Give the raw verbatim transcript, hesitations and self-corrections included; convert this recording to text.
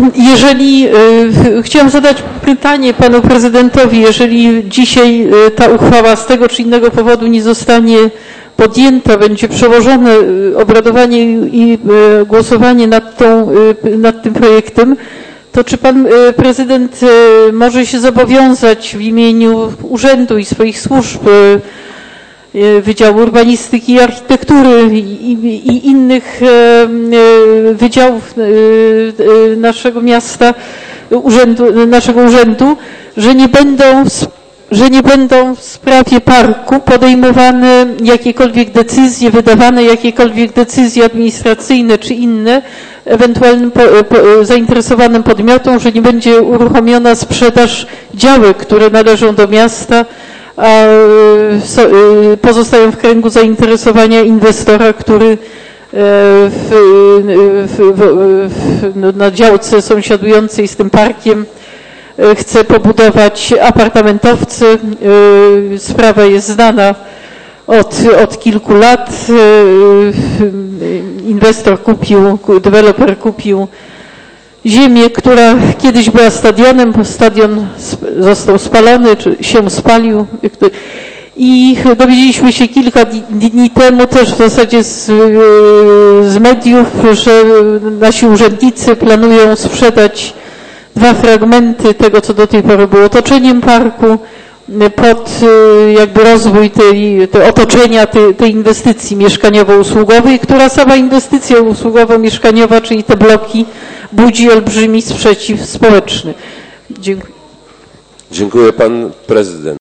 Jeżeli, y, chciałam zadać pytanie panu prezydentowi, jeżeli dzisiaj y, ta uchwała z tego czy innego powodu nie zostanie podjęta, będzie przełożone y, obradowanie i y, głosowanie nad, tą, y, nad tym projektem, to czy pan y, prezydent y, może się zobowiązać w imieniu urzędu i swoich służb, y, Wydziału Urbanistyki i Architektury i, i, i innych e, wydziałów e, naszego miasta, urzędu, naszego urzędu, że nie będą, że nie będą w sprawie parku podejmowane jakiekolwiek decyzje, wydawane jakiekolwiek decyzje administracyjne czy inne ewentualnym po, po, zainteresowanym podmiotom, że nie będzie uruchomiona sprzedaż działek, które należą do miasta, a pozostają w kręgu zainteresowania inwestora, który w, w, w, no, na działce sąsiadującej z tym parkiem chce pobudować apartamentowce. Sprawa jest znana od, od kilku lat. Inwestor kupił, deweloper kupił ziemię, która kiedyś była stadionem, bo stadion został spalony, czy się spalił. I dowiedzieliśmy się kilka dni temu też w zasadzie z, z mediów, że nasi urzędnicy planują sprzedać dwa fragmenty tego, co do tej pory było otoczeniem parku, pod jakby rozwój tej, tej otoczenia tej, tej inwestycji mieszkaniowo-usługowej, która sama inwestycja usługowo-mieszkaniowa, czyli te bloki, budzi olbrzymi sprzeciw społeczny. Dziękuję. Dziękuję pan prezydent.